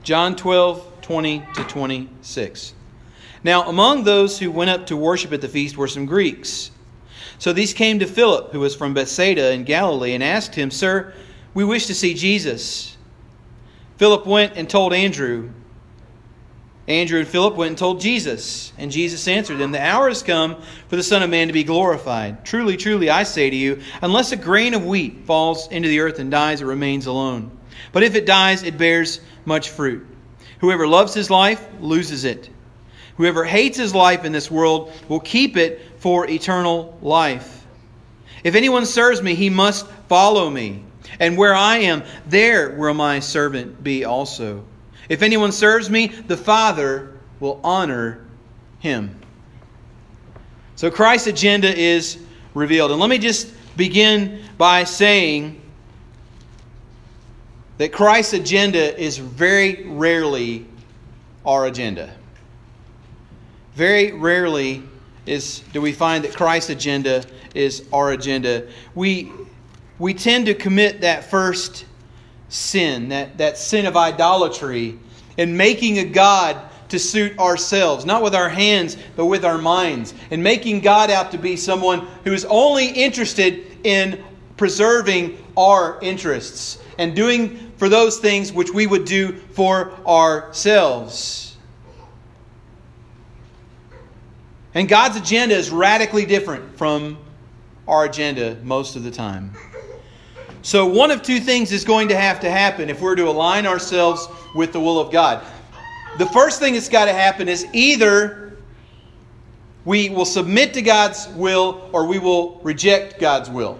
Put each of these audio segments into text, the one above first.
John 12:20-26. Now, among those who went up to worship at the feast were some Greeks. So these came to Philip, who was from Bethsaida in Galilee, and asked him, "Sir, we wish to see Jesus." Philip went and told Andrew. Andrew and Philip went and told Jesus. And Jesus answered them, "The hour has come for the Son of Man to be glorified. Truly, truly, I say to you, unless a grain of wheat falls into the earth and dies, it remains alone. But if it dies, it bears much fruit. Whoever loves his life loses it. Whoever hates his life in this world will keep it for eternal life. If anyone serves me, he must follow me. And where I am, there will my servant be also. If anyone serves me, the Father will honor him." So Christ's agenda is revealed. And let me just begin by saying that Christ's agenda is very rarely our agenda. Very rarely do we find that Christ's agenda is our agenda. We tend to commit that first sin, that sin of idolatry, and making a God to suit ourselves, not with our hands, but with our minds, and making God out to be someone who is only interested in preserving our interests and doing for those things which we would do for ourselves. And God's agenda is radically different from our agenda most of the time. So one of two things is going to have to happen if we're to align ourselves with the will of God. The first thing that's got to happen is either we will submit to God's will or we will reject God's will.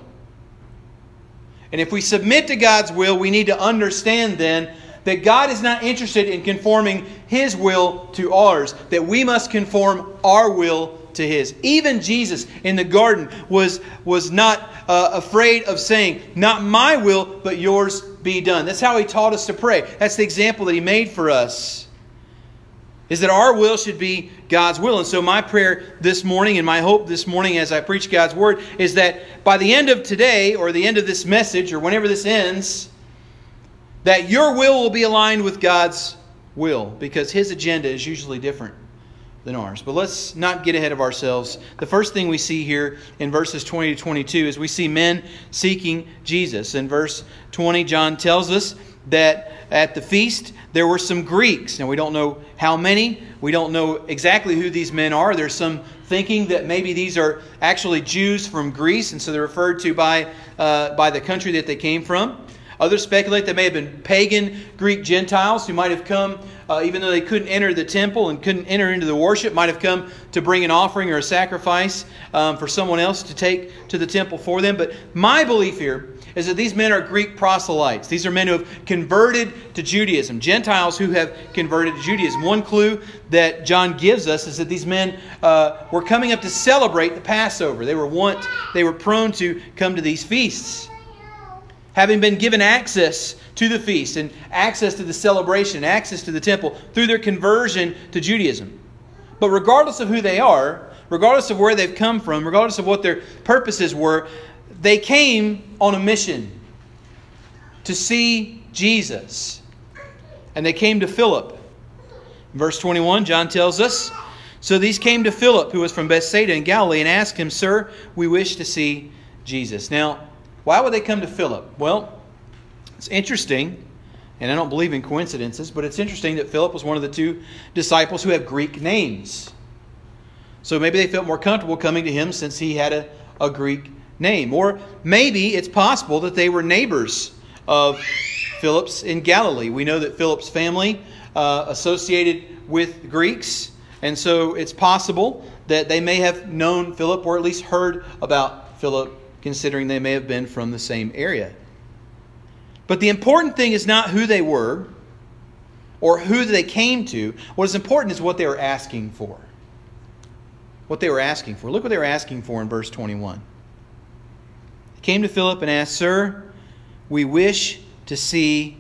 And if we submit to God's will, we need to understand then that God is not interested in conforming His will to ours, that we must conform our will to His. Even Jesus in the garden was not afraid of saying, "Not my will, but yours be done." That's how He taught us to pray. That's the example that He made for us, is that our will should be God's will. And so my prayer this morning and my hope this morning as I preach God's Word is that by the end of today or the end of this message or whenever this ends, that your will be aligned with God's will, because His agenda is usually different than ours. But let's not get ahead of ourselves. The first thing we see here in verses 20 to 22 is we see men seeking Jesus. In verse 20, John tells us that at the feast there were some Greeks. Now we don't know how many. We don't know exactly who these men are. There's some thinking that maybe these are actually Jews from Greece, and so they're referred to by the country that they came from. Others speculate they may have been pagan Greek Gentiles who might have come, even though they couldn't enter the temple and couldn't enter into the worship, might have come to bring an offering or a sacrifice for someone else to take to the temple for them. But my belief here is that these men are Greek proselytes. These are men who have converted to Judaism, Gentiles who have converted to Judaism. One clue that John gives us is that these men were coming up to celebrate the Passover. They were prone to come to these feasts, having been given access to the feast and access to the celebration, access to the temple through their conversion to Judaism. But regardless of who they are, regardless of where they've come from, regardless of what their purposes were, they came on a mission to see Jesus. And they came to Philip. In verse 21, John tells us, "So these came to Philip, who was from Bethsaida in Galilee, and asked him, 'Sir, we wish to see Jesus.'" Now, why would they come to Philip? Well, it's interesting, and I don't believe in coincidences, but it's interesting that Philip was one of the two disciples who have Greek names. So maybe they felt more comfortable coming to him since he had a Greek name. Or maybe it's possible that they were neighbors of Philip's in Galilee. We know that Philip's family associated with Greeks, and so it's possible that they may have known Philip or at least heard about Philip, considering they may have been from the same area. But the important thing is not who they were or who they came to. What is important is what they were asking for. What they were asking for. Look what they were asking for in verse 21. They came to Philip and asked, "Sir, we wish to see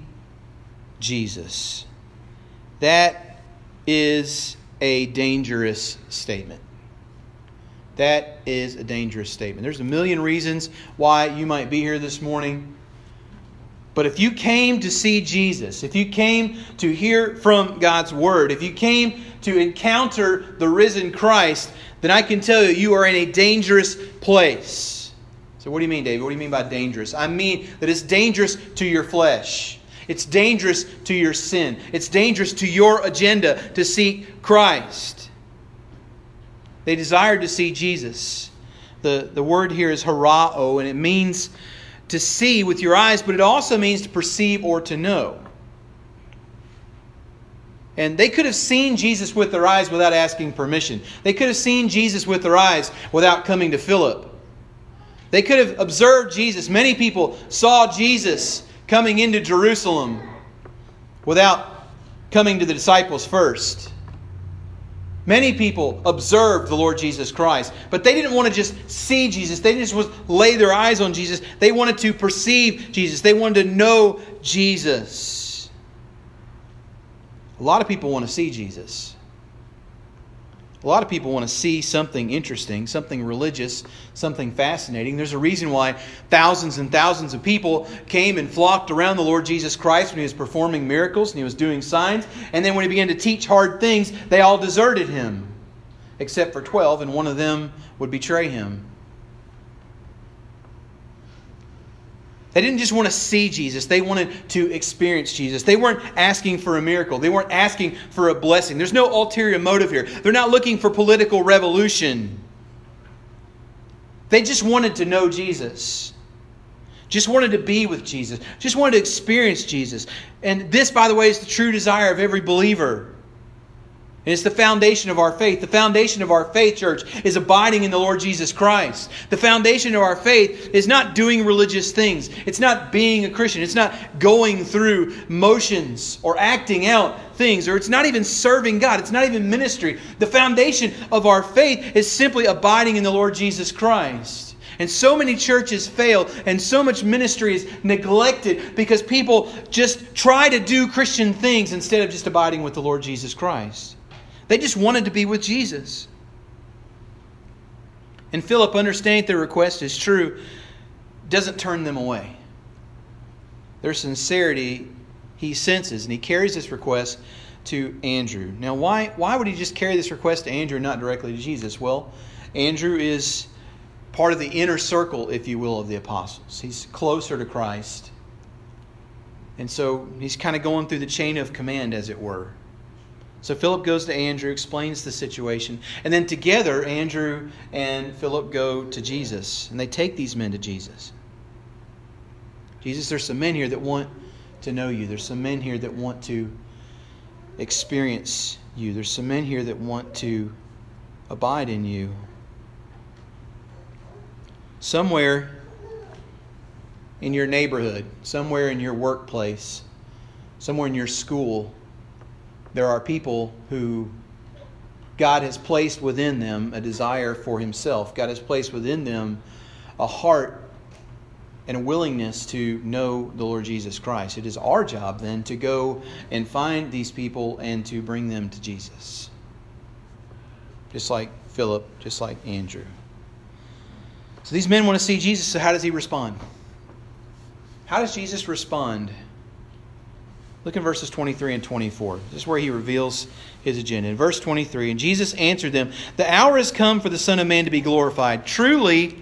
Jesus." That is a dangerous statement. That is a dangerous statement. There's a million reasons why you might be here this morning. But if you came to see Jesus, if you came to hear from God's Word, if you came to encounter the risen Christ, then I can tell you, you are in a dangerous place. So what do you mean, David? What do you mean by dangerous? I mean that it's dangerous to your flesh. It's dangerous to your sin. It's dangerous to your agenda to seek Christ. They desired to see Jesus. The word here is harao, and it means to see with your eyes, but it also means to perceive or to know. And they could have seen Jesus with their eyes without asking permission. They could have seen Jesus with their eyes without coming to Philip. They could have observed Jesus. Many people saw Jesus coming into Jerusalem without coming to the disciples first. Many people observed the Lord Jesus Christ, but they didn't want to just see Jesus. They didn't just lay their eyes on Jesus. They wanted to perceive Jesus. They wanted to know Jesus. A lot of people want to see Jesus. A lot of people want to see something interesting, something religious, something fascinating. There's a reason why thousands and thousands of people came and flocked around the Lord Jesus Christ when He was performing miracles and He was doing signs. And then when He began to teach hard things, they all deserted Him, except for 12, and one of them would betray Him. They didn't just want to see Jesus. They wanted to experience Jesus. They weren't asking for a miracle. They weren't asking for a blessing. There's no ulterior motive here. They're not looking for political revolution. They just wanted to know Jesus. Just wanted to be with Jesus. Just wanted to experience Jesus. And this, by the way, is the true desire of every believer. And it's the foundation of our faith. The foundation of our faith, church, is abiding in the Lord Jesus Christ. The foundation of our faith is not doing religious things. It's not being a Christian. It's not going through motions or acting out things. Or it's not even serving God. It's not even ministry. The foundation of our faith is simply abiding in the Lord Jesus Christ. And so many churches fail and so much ministry is neglected because people just try to do Christian things instead of just abiding with the Lord Jesus Christ. They just wanted to be with Jesus. And Philip, understanding their request is true, doesn't turn them away. Their sincerity he senses, and he carries this request to Andrew. Now, why would he just carry this request to Andrew and not directly to Jesus? Well, Andrew is part of the inner circle, if you will, of the apostles. He's closer to Christ. And so he's kind of going through the chain of command, as it were. So Philip goes to Andrew, explains the situation, and then together Andrew and Philip go to Jesus, and they take these men to Jesus. Jesus, there's some men here that want to know you. There's some men here that want to experience you. There's some men here that want to abide in you. Somewhere in your neighborhood, somewhere in your workplace, somewhere in your school, there are people who God has placed within them a desire for Himself. God has placed within them a heart and a willingness to know the Lord Jesus Christ. It is our job then to go and find these people and to bring them to Jesus. Just like Philip, just like Andrew. So these men want to see Jesus, so how does He respond? How does Jesus respond? Look in verses 23 and 24. This is where He reveals His agenda. In verse 23, and Jesus answered them, "The hour has come for the Son of Man to be glorified. Truly,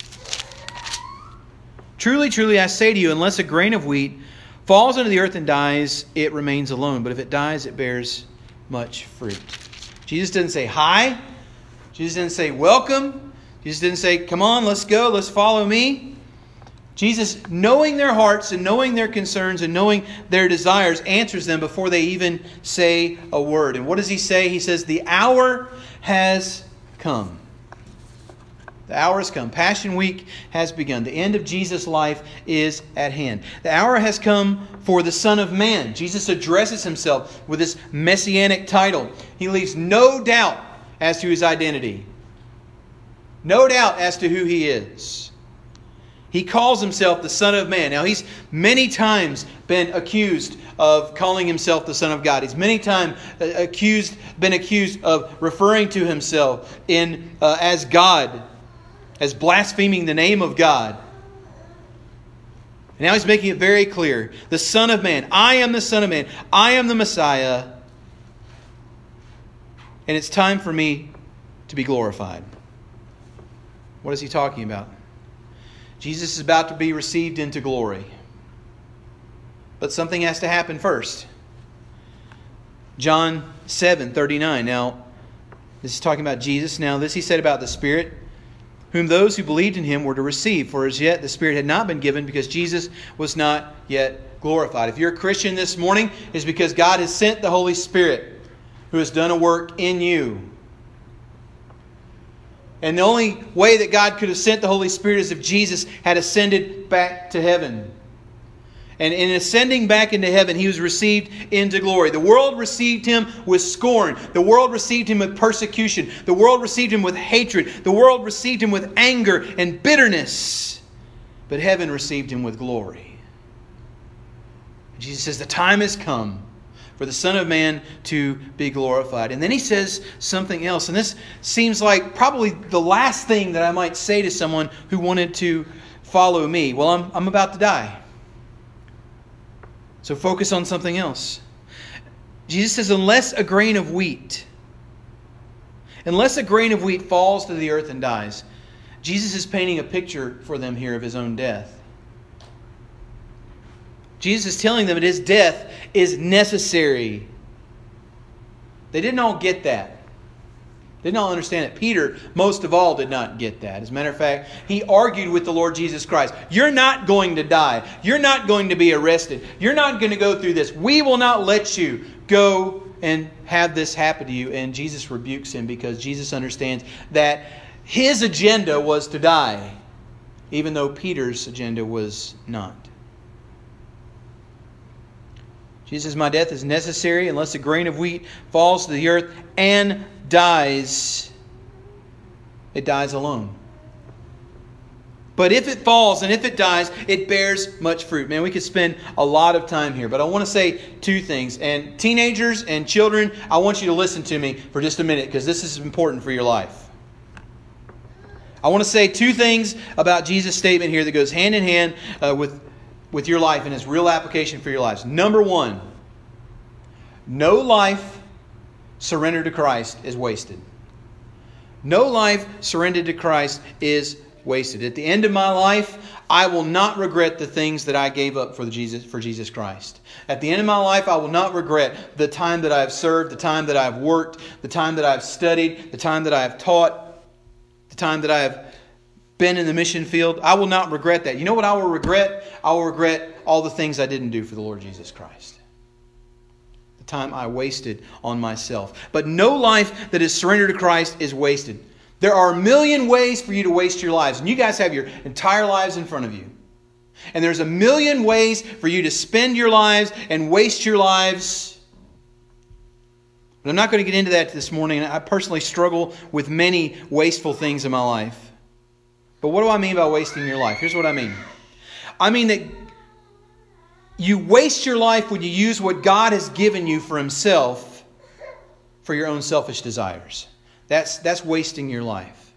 truly, I say to you, unless a grain of wheat falls into the earth and dies, it remains alone. But if it dies, it bears much fruit." Jesus didn't say hi. Jesus didn't say welcome. Jesus didn't say, "Come on, let's go, let's follow me." Jesus, knowing their hearts and knowing their concerns and knowing their desires, answers them before they even say a word. And what does He say? He says, "The hour has come." The hour has come. Passion Week has begun. The end of Jesus' life is at hand. The hour has come for the Son of Man. Jesus addresses Himself with this messianic title. He leaves no doubt as to His identity. No doubt as to who He is. He calls Himself the Son of Man. Now, He's many times been accused of calling Himself the Son of God. He's many times been accused of referring to Himself as God, as blaspheming the name of God. And now he's making it very clear. The Son of Man. I am the Son of Man. I am the Messiah. And it's time for me to be glorified. What is he talking about? Jesus is about to be received into glory. But something has to happen first. John 7:39. Now, this is talking about Jesus. Now, this he said about the Spirit, whom those who believed in him were to receive. For as yet the Spirit had not been given, because Jesus was not yet glorified. If you're a Christian this morning, it's because God has sent the Holy Spirit, who has done a work in you. And the only way that God could have sent the Holy Spirit is if Jesus had ascended back to heaven. And in ascending back into heaven, he was received into glory. The world received him with scorn. The world received him with persecution. The world received him with hatred. The world received him with anger and bitterness. But heaven received him with glory. And Jesus says, the time has come for the Son of Man to be glorified. And then he says something else. And this seems like probably the last thing that I might say to someone who wanted to follow me. Well, I'm about to die. So focus on something else. Jesus says, unless a grain of wheat falls to the earth and dies. Jesus is painting a picture for them here of his own death. Jesus is telling them that his death is necessary. They didn't all get that. They didn't all understand it. Peter, most of all, did not get that. As a matter of fact, he argued with the Lord Jesus Christ. You're not going to die. You're not going to be arrested. You're not going to go through this. We will not let you go and have this happen to you. And Jesus rebukes him because Jesus understands that his agenda was to die, even though Peter's agenda was not. Jesus says, my death is necessary unless a grain of wheat falls to the earth and dies. It dies alone. But if it falls and if it dies, it bears much fruit. Man, we could spend a lot of time here. But I want to say two things. And teenagers and children, I want you to listen to me for just a minute, because this is important for your life. I want to say two things about Jesus' statement here that goes hand in hand with your life and its real application for your lives. Number one, no life surrendered to Christ is wasted. No life surrendered to Christ is wasted. At the end of my life, I will not regret the things that I gave up for Jesus Christ. At the end of my life, I will not regret the time that I have served, the time that I have worked, the time that I have studied, the time that I have taught, the time that I have been in the mission field. I will not regret that. You know what I will regret? I will regret all the things I didn't do for the Lord Jesus Christ. The time I wasted on myself. But no life that is surrendered to Christ is wasted. There are a million ways for you to waste your lives. And you guys have your entire lives in front of you. And there's a million ways for you to spend your lives and waste your lives. But I'm not going to get into that this morning. I personally struggle with many wasteful things in my life. But what do I mean by wasting your life? Here's what I mean. I mean that you waste your life when you use what God has given you for Himself for your own selfish desires. That's wasting your life.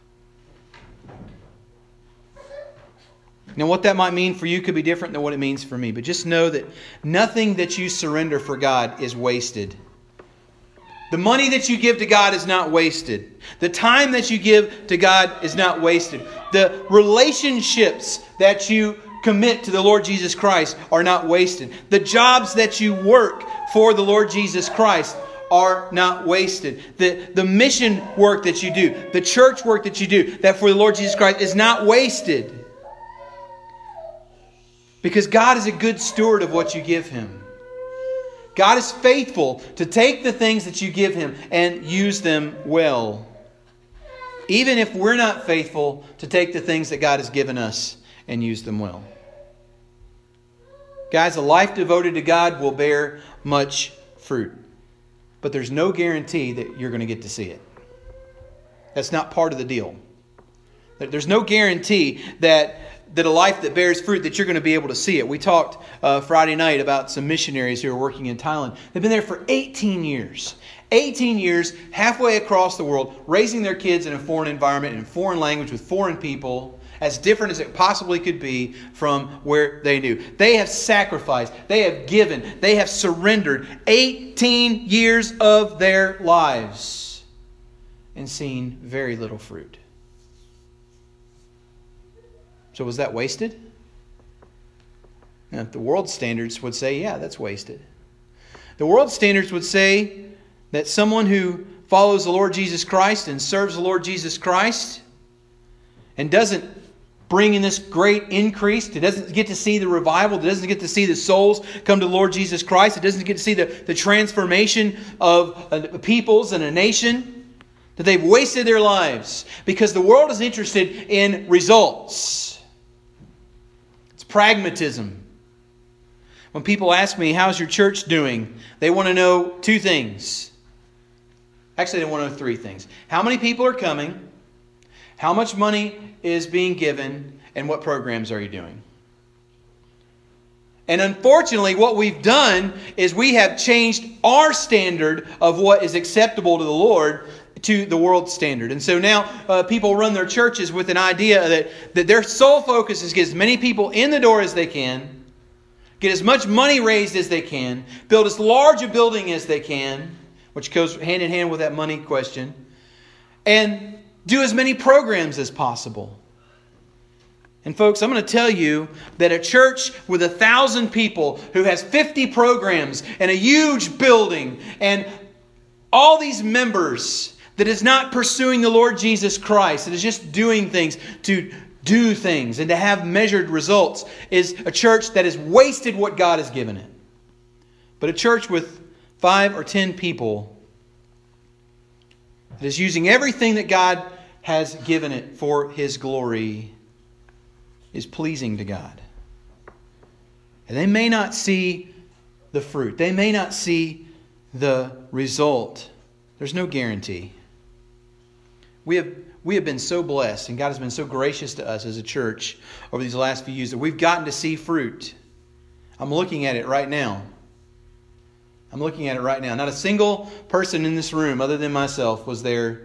Now, what that might mean for you could be different than what it means for me. But just know that nothing that you surrender for God is wasted. The money that you give to God is not wasted. The time that you give to God is not wasted. The relationships that you commit to the Lord Jesus Christ are not wasted. The jobs that you work for the Lord Jesus Christ are not wasted. The mission work that you do, the church work that you do, that for the Lord Jesus Christ is not wasted. Because God is a good steward of what you give Him. God is faithful to take the things that you give Him and use them well. Even if we're not faithful to take the things that God has given us and use them well. Guys, a life devoted to God will bear much fruit. But there's no guarantee that you're going to get to see it. That's not part of the deal. There's no guarantee that a life that bears fruit, that you're going to be able to see it. We talked Friday night about some missionaries who are working in Thailand. They've been there for 18 years. 18 years, halfway across the world, raising their kids in a foreign environment, in a foreign language, with foreign people. as different as it possibly could be from where they knew. They have sacrificed, they have given, they have surrendered 18 years of their lives and seen very little fruit. So was that wasted? Now, the world's standards would say, yeah, that's wasted. The world's standards would say that someone who follows the Lord Jesus Christ and serves the Lord Jesus Christ and doesn't bring in this great increase, it doesn't get to see the revival, it doesn't get to see the souls come to the Lord Jesus Christ, it doesn't get to see the transformation of peoples and a nation, that they've wasted their lives because the world is interested in results. It's pragmatism. When people ask me, how's your church doing? They want to know two things. Actually, they want to know three things. How many people are coming? How much money is being given? And what programs are you doing? And unfortunately, what we've done is we have changed our standard of what is acceptable to the Lord to the world's standard. And so now people run their churches with an idea that their sole focus is to get as many people in the door as they can, get as much money raised as they can, build as large a building as they can, which goes hand in hand with that money question, and do as many programs as possible. And folks, I'm going to tell you that a church with 1,000 people who has 50 programs and a huge building and all these members that is not pursuing the Lord Jesus Christ, that is just doing things to do things and to have measured results, is a church that has wasted what God has given it. But a church with 5 or 10 people that is using everything that God has given it for His glory is pleasing to God. And they may not see the fruit. They may not see the result. There's no guarantee. We have been so blessed, and God has been so gracious to us as a church over these last few years that we've gotten to see fruit. I'm looking at it right now. Not a single person in this room other than myself was there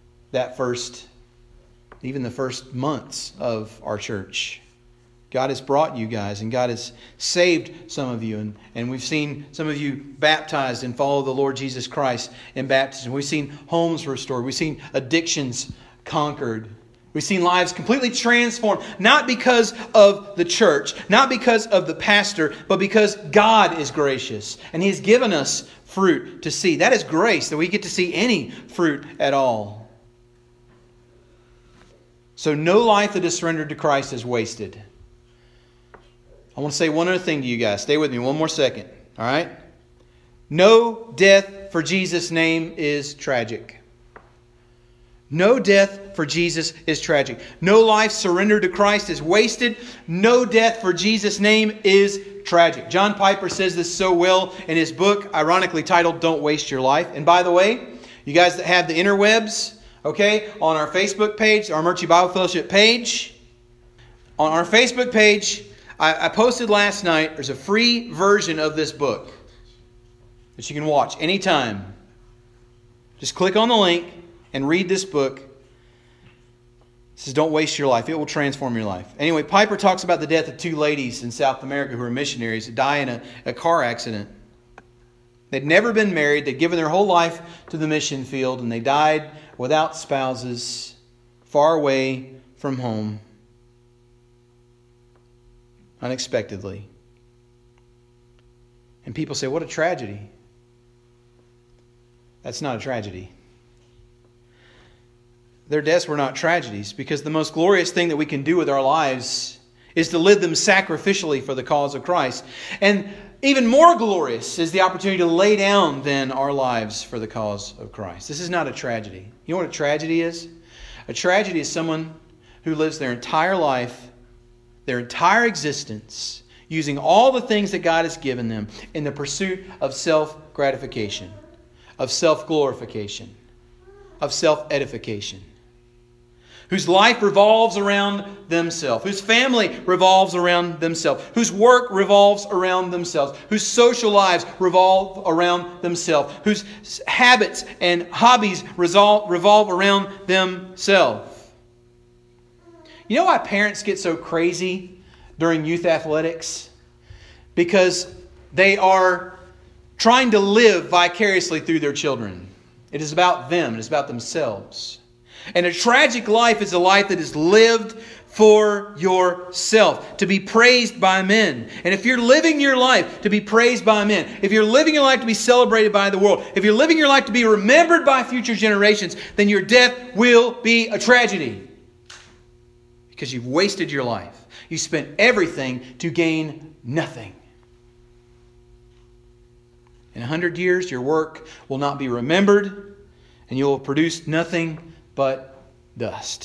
even the first months of our church. God has brought you guys, and God has saved some of you, and we've seen some of you baptized and follow the Lord Jesus Christ in baptism. We've seen homes restored. We've seen addictions conquered. We've seen lives completely transformed, not because of the church, not because of the pastor, but because God is gracious and He has given us fruit to see. That is grace, that we get to see any fruit at all. So no life that is surrendered to Christ is wasted. I want to say one other thing to you guys. Stay with me one more second. All right? No death for Jesus' name is tragic. No death for Jesus is tragic. No life surrendered to Christ is wasted. No death for Jesus' name is tragic. John Piper says this so well in his book, ironically titled, Don't Waste Your Life. And by the way, you guys that have the interwebs, okay, on our Facebook page, our Murchie Bible Fellowship page, on our Facebook page, I posted last night, there's a free version of this book that you can watch anytime. Just click on the link and read this book. It says, don't waste your life. It will transform your life. Anyway, Piper talks about the death of 2 ladies in South America who were missionaries that die in a car accident. They'd never been married. They'd given their whole life to the mission field, and they died without spouses, far away from home, unexpectedly. And people say, what a tragedy. That's not a tragedy. Their deaths were not tragedies, because the most glorious thing that we can do with our lives is to live them sacrificially for the cause of Christ. And even more glorious is the opportunity to lay down then our lives for the cause of Christ. This is not a tragedy. You know what a tragedy is? A tragedy is someone who lives their entire life, their entire existence, using all the things that God has given them in the pursuit of self-gratification, of self-glorification, of self-edification. Whose life revolves around themselves, whose family revolves around themselves, whose work revolves around themselves, whose social lives revolve around themselves, whose habits and hobbies revolve around themselves. You know why parents get so crazy during youth athletics? Because they are trying to live vicariously through their children. It is about them. It is about themselves. And a tragic life is a life that is lived for yourself, to be praised by men. And if you're living your life to be praised by men, if you're living your life to be celebrated by the world, if you're living your life to be remembered by future generations, then your death will be a tragedy. Because you've wasted your life. You spent everything to gain nothing. In 100 years, your work will not be remembered, and you will produce nothing but dust.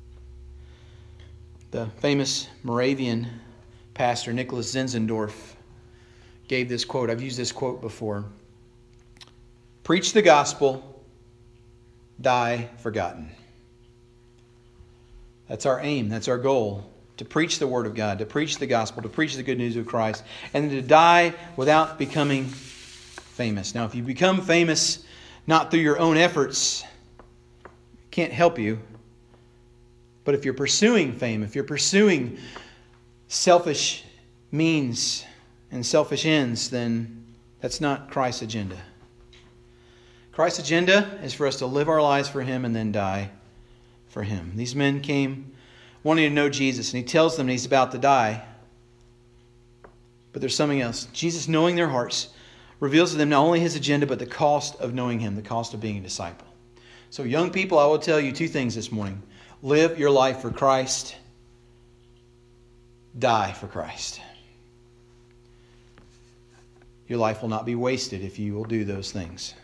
The famous Moravian pastor Nicholas Zinzendorf gave this quote. I've used this quote before. Preach the gospel, die forgotten. That's our aim. That's our goal. To preach the Word of God, to preach the gospel, to preach the good news of Christ, and to die without becoming famous. Now, if you become famous not through your own efforts, it can't help you. But if you're pursuing fame, if you're pursuing selfish means and selfish ends, then that's not Christ's agenda. Christ's agenda is for us to live our lives for Him and then die for Him. These men came wanting to know Jesus, and He tells them He's about to die. But there's something else. Jesus, knowing their hearts, reveals to them not only His agenda, but the cost of knowing Him, the cost of being a disciple. So young people, I will tell you two things this morning. Live your life for Christ. Die for Christ. Your life will not be wasted if you will do those things.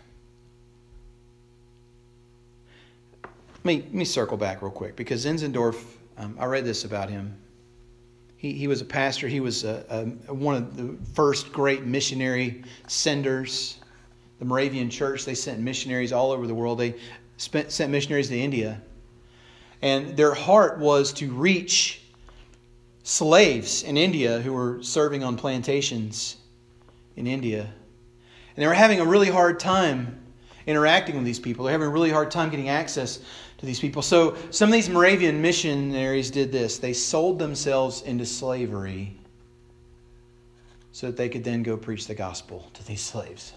Let me circle back real quick, because Zinzendorf, I read this about him. He was a pastor. He was one of the first great missionary senders. The Moravian Church, they sent missionaries all over the world. They sent missionaries to India. And their heart was to reach slaves in India who were serving on plantations in India. And they were having a really hard time interacting with these people. They're having a really hard time getting access to these people. So some of these Moravian missionaries did this. They sold themselves into slavery so that they could then go preach the gospel to these slaves.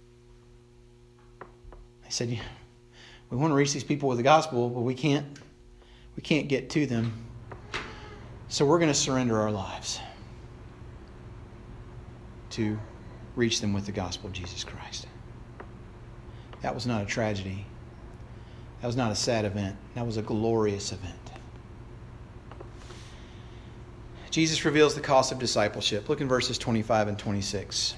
They said, we want to reach these people with the gospel, but we can't get to them. So we're going to surrender our lives to reach them with the gospel of Jesus Christ. That was not a tragedy. That was not a sad event. That was a glorious event. Jesus reveals the cost of discipleship. Look in verses 25 and 26.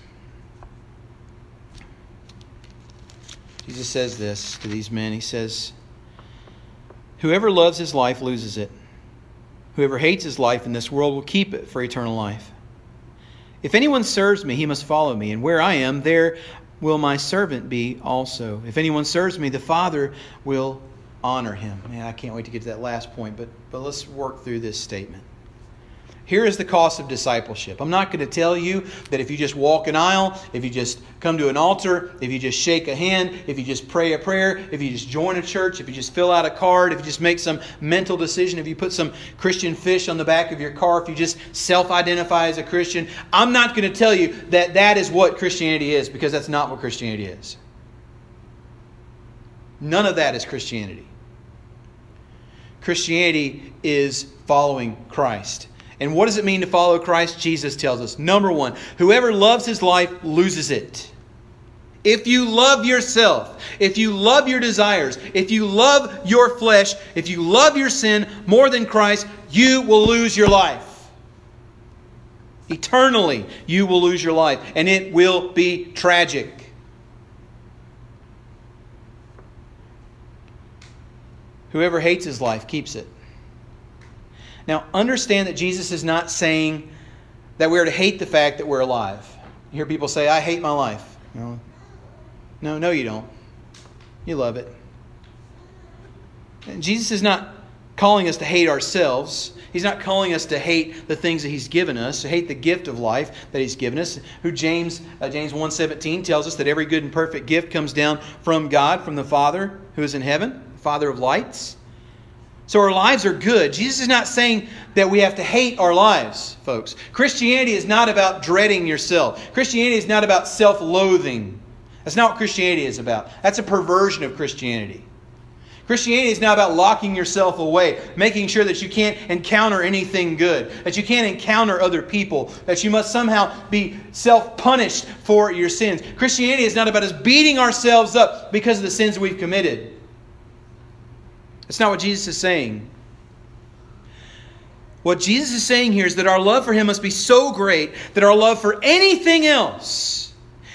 Jesus says this to these men. He says, whoever loves his life loses it. Whoever hates his life in this world will keep it for eternal life. If anyone serves me, he must follow me, and where I am, there will my servant be also. If anyone serves me, the Father will honor him. Man, I can't wait to get to that last point, but let's work through this statement. Here is the cost of discipleship. I'm not going to tell you that if you just walk an aisle, if you just come to an altar, if you just shake a hand, if you just pray a prayer, if you just join a church, if you just fill out a card, if you just make some mental decision, if you put some Christian fish on the back of your car, if you just self-identify as a Christian, I'm not going to tell you that that is what Christianity is, because that's not what Christianity is. None of that is Christianity. Christianity is following Christ. And what does it mean to follow Christ? Jesus tells us. Number one, whoever loves his life loses it. If you love yourself, if you love your desires, if you love your flesh, if you love your sin more than Christ, you will lose your life. Eternally, you will lose your life. And it will be tragic. Whoever hates his life keeps it. Now, understand that Jesus is not saying that we're to hate the fact that we're alive. You hear people say, I hate my life. No, you don't. You love it. And Jesus is not calling us to hate ourselves. He's not calling us to hate the things that He's given us, to hate the gift of life that He's given us. Who James 1:17 tells us that every good and perfect gift comes down from God, from the Father who is in heaven, Father of lights. So our lives are good. Jesus is not saying that we have to hate our lives, folks. Christianity is not about dreading yourself. Christianity is not about self-loathing. That's not what Christianity is about. That's a perversion of Christianity. Christianity is not about locking yourself away, making sure that you can't encounter anything good, that you can't encounter other people, that you must somehow be self-punished for your sins. Christianity is not about us beating ourselves up because of the sins we've committed. That's not what Jesus is saying. What Jesus is saying here is that our love for Him must be so great that our love for anything else,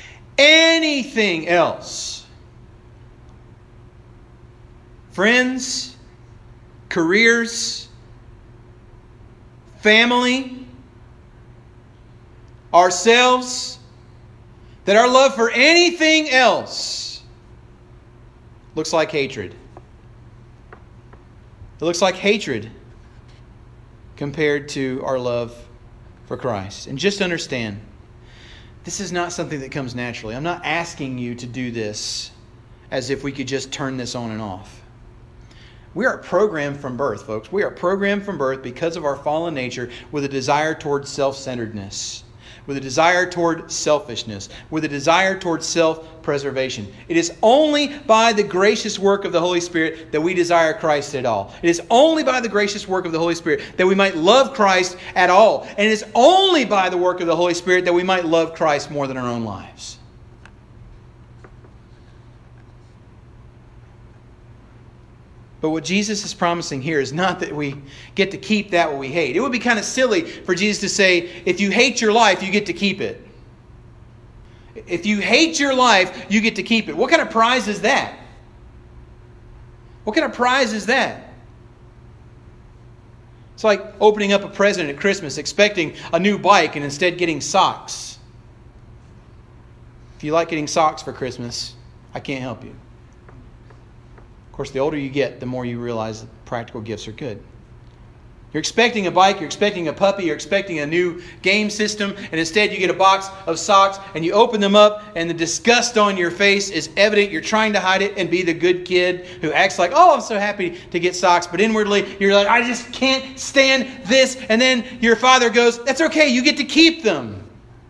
friends, careers, family, ourselves, that our love for anything else looks like hatred. It looks like hatred compared to our love for Christ. And just understand, this is not something that comes naturally. I'm not asking you to do this as if we could just turn this on and off. We are programmed from birth, folks. We are programmed from birth because of our fallen nature with a desire toward self-centeredness, with a desire toward selfishness, with a desire toward self-preservation. It is only by the gracious work of the Holy Spirit that we desire Christ at all. It is only by the gracious work of the Holy Spirit that we might love Christ at all. And it is only by the work of the Holy Spirit that we might love Christ more than our own lives. But what Jesus is promising here is not that we get to keep that what we hate. It would be kind of silly for Jesus to say, if you hate your life, you get to keep it. If you hate your life, you get to keep it. What kind of prize is that? What kind of prize is that? It's like opening up a present at Christmas, expecting a new bike and instead getting socks. If you like getting socks for Christmas, I can't help you. Of course, the older you get, the more you realize that practical gifts are good. You're expecting a bike, you're expecting a puppy, you're expecting a new game system, and instead you get a box of socks and you open them up and the disgust on your face is evident. You're trying to hide it and be the good kid who acts like, oh, I'm so happy to get socks. But inwardly, you're like, I just can't stand this. And then your father goes, that's okay, you get to keep them.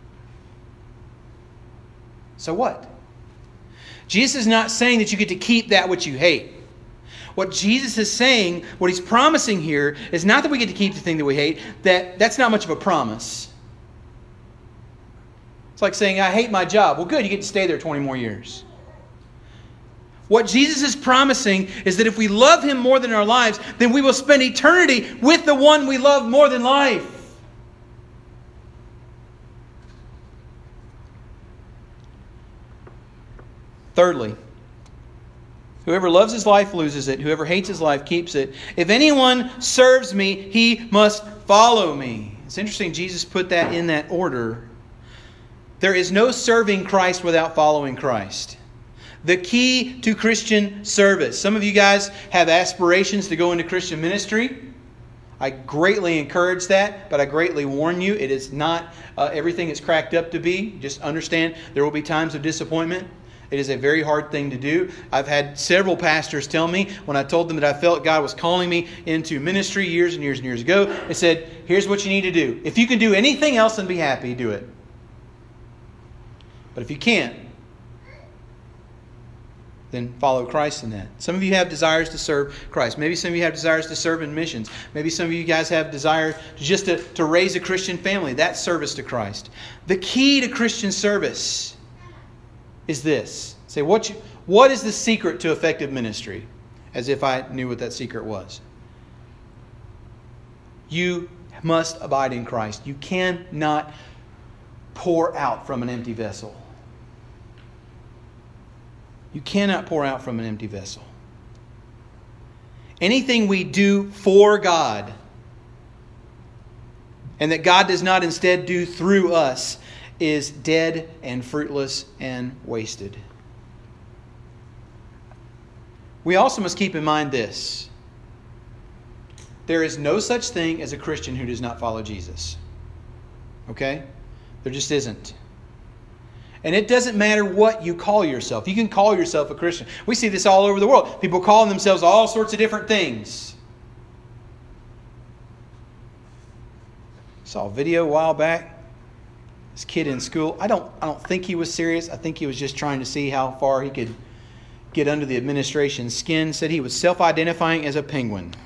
So what? Jesus is not saying that you get to keep that which you hate. What Jesus is saying, what He's promising here, is not that we get to keep the thing that we hate. That's not much of a promise. It's like saying, I hate my job. Well, good, you get to stay there 20 more years. What Jesus is promising is that if we love Him more than our lives, then we will spend eternity with the one we love more than life. Thirdly, whoever loves his life loses it. Whoever hates his life keeps it. If anyone serves me, he must follow me. It's interesting Jesus put that in that order. There is no serving Christ without following Christ. The key to Christian service. Some of you guys have aspirations to go into Christian ministry. I greatly encourage that, but I greatly warn you, it is not everything it's cracked up to be. Just understand there will be times of disappointment. It is a very hard thing to do. I've had several pastors tell me when I told them that I felt God was calling me into ministry years and years and years ago, they said, here's what you need to do. If you can do anything else and be happy, do it. But if you can't, then follow Christ in that. Some of you have desires to serve Christ. Maybe some of you have desires to serve in missions. Maybe some of you guys have desire to raise a Christian family. That's service to Christ. The key to Christian service is this. Say, what is the secret to effective ministry? As if I knew what that secret was. You must abide in Christ. You cannot pour out from an empty vessel. You cannot pour out from an empty vessel. Anything we do for God and that God does not instead do through us is dead and fruitless and wasted. We also must keep in mind this. There is no such thing as a Christian who does not follow Jesus. Okay? There just isn't. And it doesn't matter what you call yourself. You can call yourself a Christian. We see this all over the world. People calling themselves all sorts of different things. Saw a video a while back. This kid in school, I don't think he was serious. I think he was just trying to see how far he could get under the administration's skin. Said he was self-identifying as a penguin.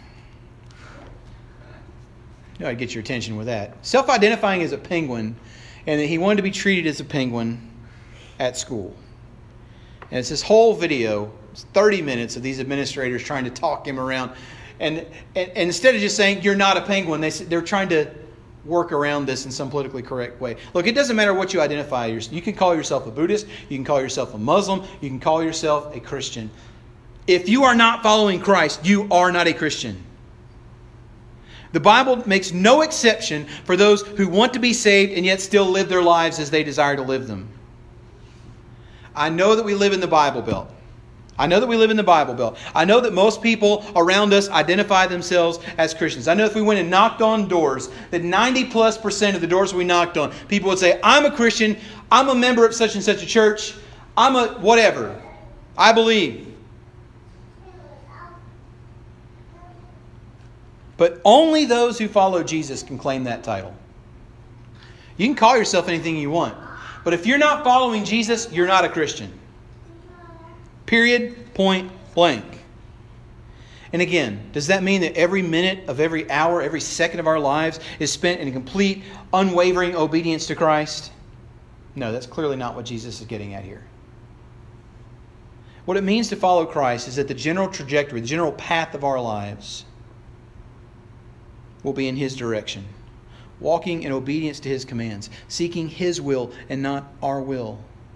I'd get your attention with that. Self-identifying as a penguin, and that he wanted to be treated as a penguin at school. And it's this whole video, it's 30 minutes of these administrators trying to talk him around. And instead of just saying, you're not a penguin, they're trying to work around this in some politically correct way. Look, it doesn't matter what you identify as. You can call yourself a Buddhist. You can call yourself a Muslim. You can call yourself a Christian. If you are not following Christ, you are not a Christian. The Bible makes no exception for those who want to be saved and yet still live their lives as they desire to live them. I know that we live in the Bible Belt. I know that most people around us identify themselves as Christians. I know if we went and knocked on doors, that 90+% of the doors we knocked on, people would say, I'm a Christian, I'm a member of such and such a church, I'm a whatever. I believe. But only those who follow Jesus can claim that title. You can call yourself anything you want. But if you're not following Jesus, you're not a Christian. Period, point blank. And again, does that mean that every minute of every hour, every second of our lives is spent in complete, unwavering obedience to Christ? No, that's clearly not what Jesus is getting at here. What it means to follow Christ is that the general trajectory, the general path of our lives will be in His direction, walking in obedience to His commands, seeking His will and not our will.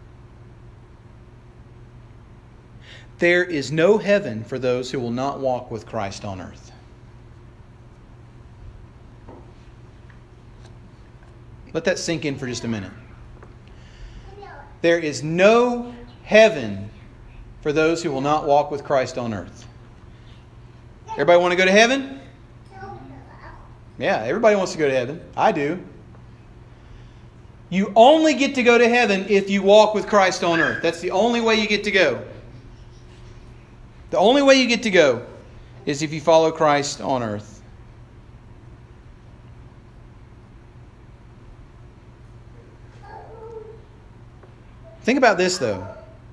There is no heaven for those who will not walk with Christ on earth. Let that sink in for just a minute. There is no heaven for those who will not walk with Christ on earth. Everybody want to go to heaven? Yeah, everybody wants to go to heaven. I do. You only get to go to heaven if you walk with Christ on earth. That's the only way you get to go. The only way you get to go is if you follow Christ on earth. Think about this, though.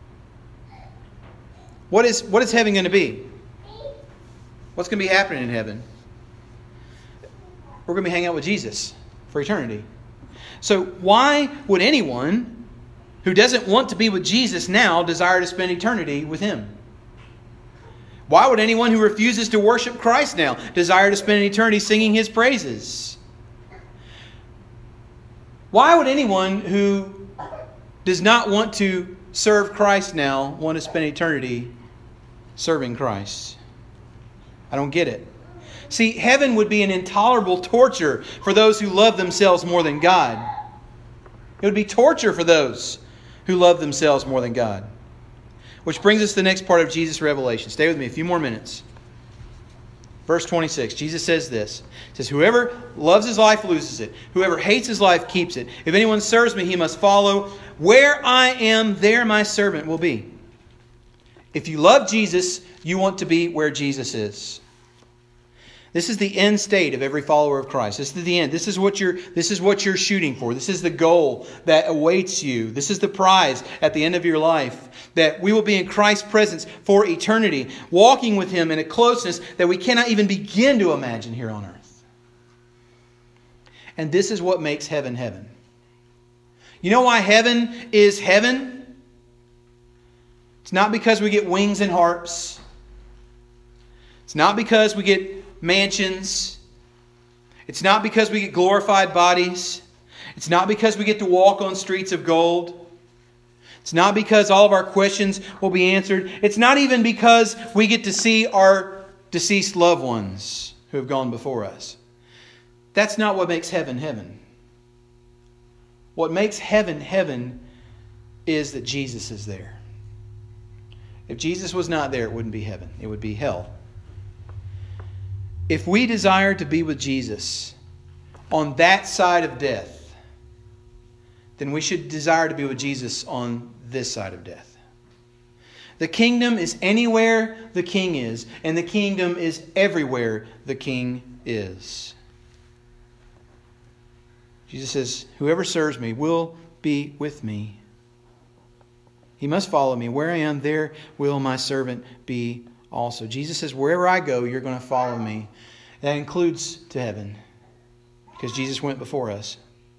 What is heaven going to be? What's going to be happening in heaven? We're going to be hanging out with Jesus for eternity. So why would anyone who doesn't want to be with Jesus now desire to spend eternity with Him? Why would anyone who refuses to worship Christ now desire to spend eternity singing His praises? Why would anyone who does not want to serve Christ now want to spend eternity serving Christ? I don't get it. See, heaven would be an intolerable torture for those who love themselves more than God. It would be torture for those who love themselves more than God. Which brings us to the next part of Jesus' revelation. Stay with me a few more minutes. Verse 26, Jesus says this. He says, whoever loves his life loses it. Whoever hates his life keeps it. If anyone serves me, he must follow. Where I am, there my servant will be. If you love Jesus, you want to be where Jesus is. This is the end state of every follower of Christ. This is the end. This is what you're shooting for. This is the goal that awaits you. This is the prize at the end of your life. That we will be in Christ's presence for eternity, walking with Him in a closeness that we cannot even begin to imagine here on earth. And this is what makes heaven heaven. You know why heaven is heaven? It's not because we get wings and harps. It's not because we get mansions. It's not because we get glorified bodies. It's not because we get to walk on streets of gold. It's not because all of our questions will be answered. It's not even because we get to see our deceased loved ones who have gone before us. That's not what makes heaven heaven. What makes heaven heaven is that Jesus is there. If Jesus was not there, it wouldn't be heaven. It would be hell. If we desire to be with Jesus on that side of death, then we should desire to be with Jesus on this side of death. The kingdom is anywhere the king is, and the kingdom is everywhere the king is. Jesus says, whoever serves me will be with me. He must follow me. Where I am, there will my servant be also. Jesus says, wherever I go, you're going to follow me. That includes to heaven, because Jesus went before us.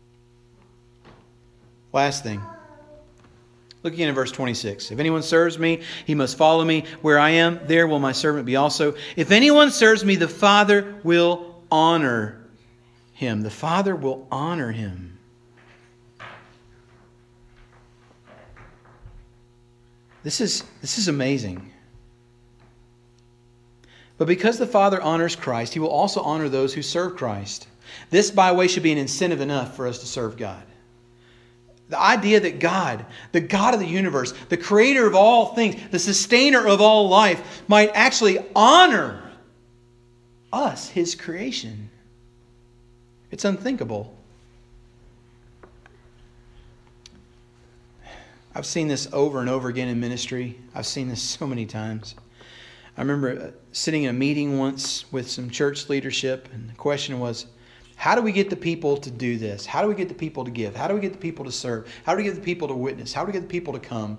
Last thing. Look again in verse 26. If anyone serves me, he must follow me. Where I am, there will my servant be also. If anyone serves me, the Father will honor him. The Father will honor him. This is amazing. But because the Father honors Christ, He will also honor those who serve Christ. This, by the way, should be an incentive enough for us to serve God. The idea that God, the God of the universe, the creator of all things, the sustainer of all life, might actually honor us, His creation. It's unthinkable. I've seen this over and over again in ministry. I've seen this so many times. I remember sitting in a meeting once with some church leadership, and the question was, how do we get the people to do this? How do we get the people to give? How do we get the people to serve? How do we get the people to witness? How do we get the people to come?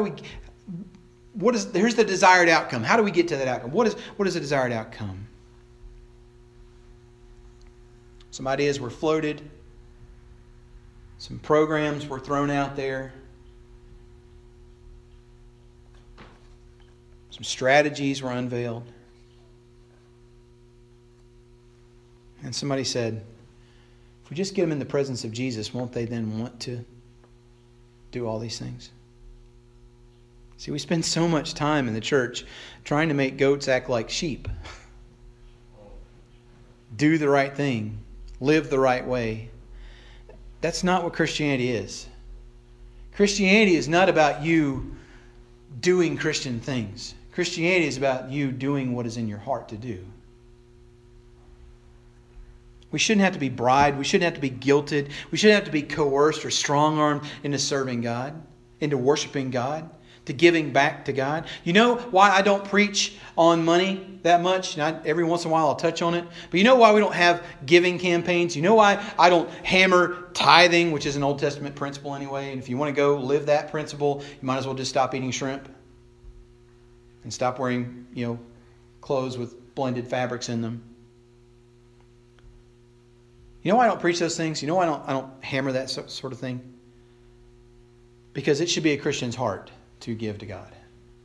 Here's the desired outcome. How do we get to that outcome? What is the desired outcome? Some ideas were floated. Some programs were thrown out there. Some strategies were unveiled. And somebody said, if we just get them in the presence of Jesus, won't they then want to do all these things? See, we spend so much time in the church trying to make goats act like sheep. Do the right thing. Live the right way. That's not what Christianity is. Christianity is not about you doing Christian things. Christianity is about you doing what is in your heart to do. We shouldn't have to be bribed. We shouldn't have to be guilted. We shouldn't have to be coerced or strong-armed into serving God, into worshiping God, to giving back to God. You know why I don't preach on money that much? Every once in a while I'll touch on it. But you know why we don't have giving campaigns? You know why I don't hammer tithing, which is an Old Testament principle anyway. And if you want to go live that principle, you might as well just stop eating shrimp and stop wearing, clothes with blended fabrics in them. You know why I don't preach those things? You know why I don't hammer that sort of thing? Because it should be a Christian's heart to give to God.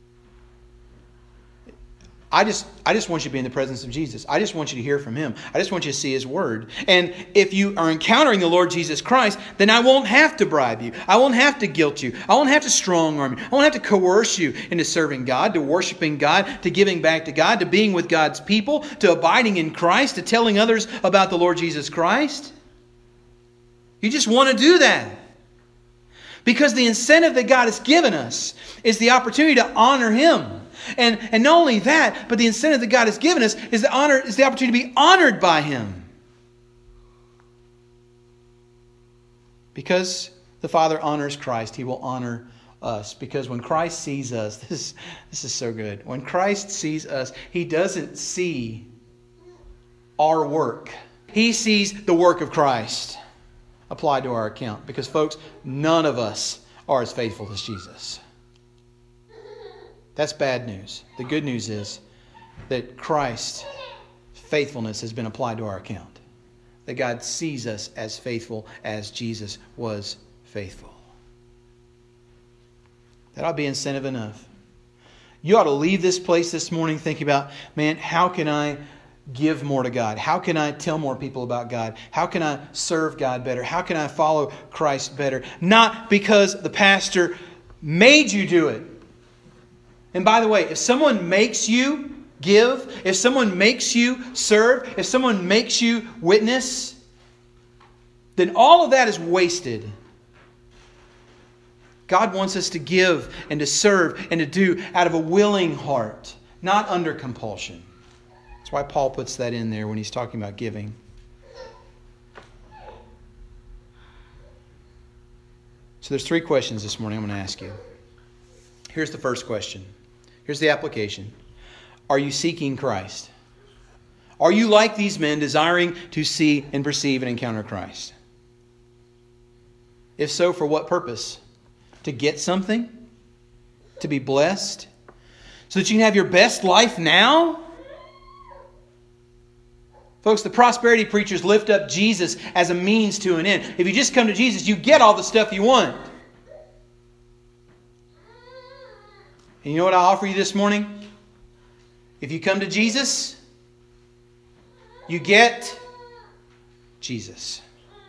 I just want you to be in the presence of Jesus. I just want you to hear from Him. I just want you to see His Word. And if you are encountering the Lord Jesus Christ, then I won't have to bribe you. I won't have to guilt you. I won't have to strong-arm you. I won't have to coerce you into serving God, to worshiping God, to giving back to God, to being with God's people, to abiding in Christ, to telling others about the Lord Jesus Christ. You just want to do that. Because the incentive that God has given us is the opportunity to honor Him. And not only that, but the incentive that God has given us is the opportunity to be honored by Him. Because the Father honors Christ, He will honor us. Because when Christ sees us, this is so good. When Christ sees us, He doesn't see our work. He sees the work of Christ applied to our account. Because, folks, none of us are as faithful as Jesus. That's bad news. The good news is that Christ's faithfulness has been applied to our account. That God sees us as faithful as Jesus was faithful. That ought to be incentive enough. You ought to leave this place this morning thinking about, man, how can I give more to God? How can I tell more people about God? How can I serve God better? How can I follow Christ better? Not because the pastor made you do it. And by the way, if someone makes you give, if someone makes you serve, if someone makes you witness, then all of that is wasted. God wants us to give and to serve and to do out of a willing heart, not under compulsion. That's why Paul puts that in there when he's talking about giving. So there's 3 questions this morning I'm going to ask you. Here's the first question. Here's the application. Are you seeking Christ? Are you like these men desiring to see and perceive and encounter Christ? If so, for what purpose? To get something? To be blessed? So that you can have your best life now? Folks, the prosperity preachers lift up Jesus as a means to an end. If you just come to Jesus, you get all the stuff you want. And you know what I offer you this morning? If you come to Jesus, you get Jesus.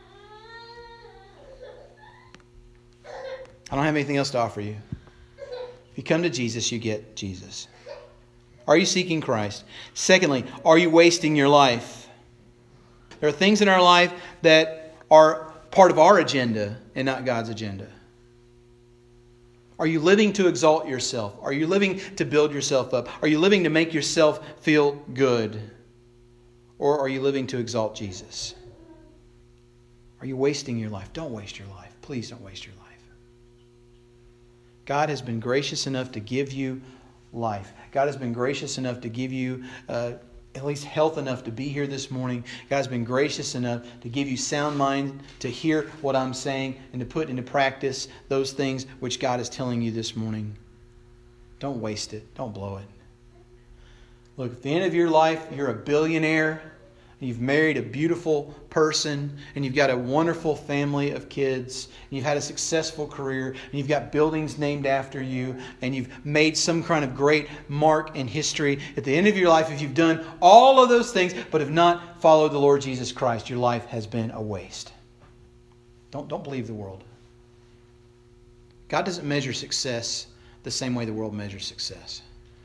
I don't have anything else to offer you. If you come to Jesus, you get Jesus. Are you seeking Christ? Secondly, are you wasting your life? There are things in our life that are part of our agenda and not God's agenda. Are you living to exalt yourself? Are you living to build yourself up? Are you living to make yourself feel good? Or are you living to exalt Jesus? Are you wasting your life? Don't waste your life. Please don't waste your life. God has been gracious enough to give you life. God has been gracious enough to give you at least health enough to be here this morning. God has been gracious enough to give you sound mind to hear what I'm saying and to put into practice those things which God is telling you this morning. Don't waste it. Don't blow it. Look, at the end of your life, you're a billionaire. You've married a beautiful person, and you've got a wonderful family of kids, and you've had a successful career, and you've got buildings named after you, and you've made some kind of great mark in history. At the end of your life, if you've done all of those things but have not followed the Lord Jesus Christ, your life has been a waste. Don't believe the world. God doesn't measure success the same way the world measures success.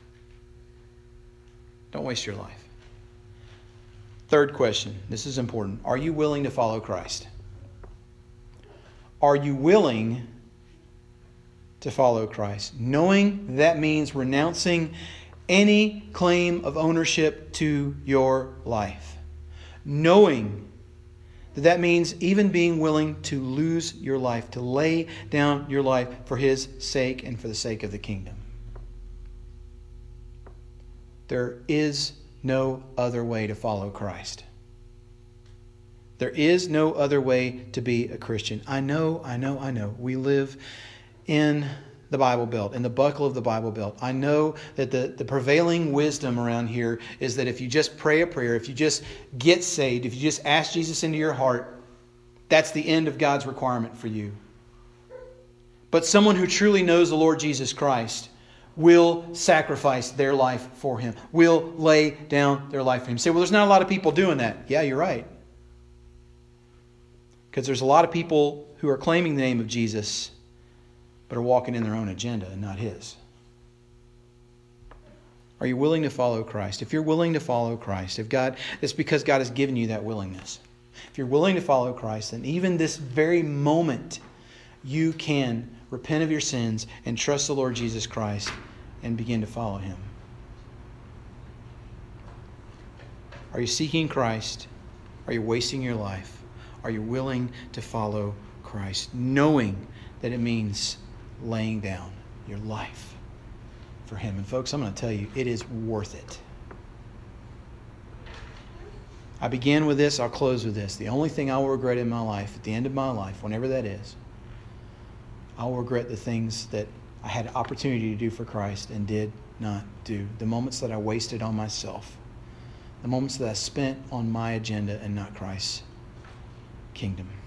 Don't waste your life. Third question. This is important. Are you willing to follow Christ? Are you willing to follow Christ? Knowing that means renouncing any claim of ownership to your life. Knowing that means even being willing to lose your life, to lay down your life for His sake and for the sake of the kingdom. There is no other way to follow Christ. There is no other way to be a Christian. I know. We live in the Bible Belt, in the buckle of the Bible Belt. I know that the prevailing wisdom around here is that if you just pray a prayer, if you just get saved, if you just ask Jesus into your heart, that's the end of God's requirement for you. But someone who truly knows the Lord Jesus Christ will sacrifice their life for Him, will lay down their life for Him. You say, well, there's not a lot of people doing that. Yeah, you're right. Because there's a lot of people who are claiming the name of Jesus, but are walking in their own agenda and not His. Are you willing to follow Christ? If you're willing to follow Christ, it's because God has given you that willingness. If you're willing to follow Christ, then even this very moment, you can repent of your sins and trust the Lord Jesus Christ and begin to follow Him. Are you seeking Christ? Are you wasting your life? Are you willing to follow Christ, knowing that it means laying down your life for Him? And folks, I'm going to tell you, it is worth it. I began with this, I'll close with this. The only thing I will regret in my life, at the end of my life, whenever that is, I will regret the things that I had opportunity to do for Christ and did not do. The moments that I wasted on myself. The moments that I spent on my agenda and not Christ's kingdom.